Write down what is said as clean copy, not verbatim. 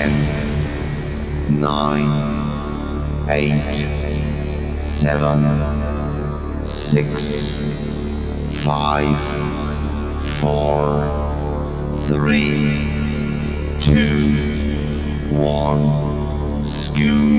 10, 9, 8, 7, 6, 5, 4, 3, 2, 1, skew.